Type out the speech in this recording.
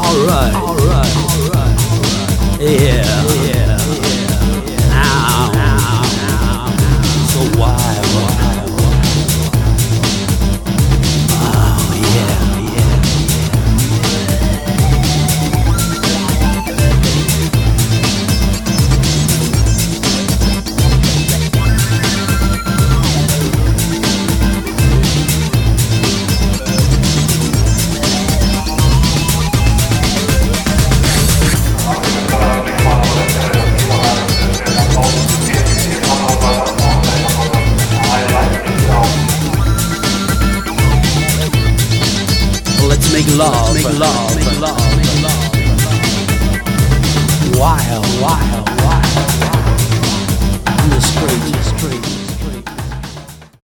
Alright, yeah. Now, so wild. Oh yeah. Let's make love. Wild.